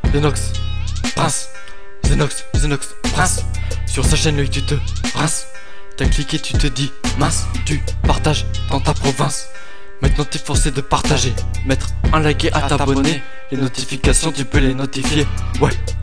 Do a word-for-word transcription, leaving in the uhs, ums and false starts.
Zenox, Prince, Zenox, Zenox, Prince. Sur sa chaîne l'œil tu te rinces. T'as cliqué tu te dis mince. Tu partages dans ta province. Maintenant t'es forcé de partager, mettre un like et à t'abonner. Les notifications tu peux les notifier. Ouais.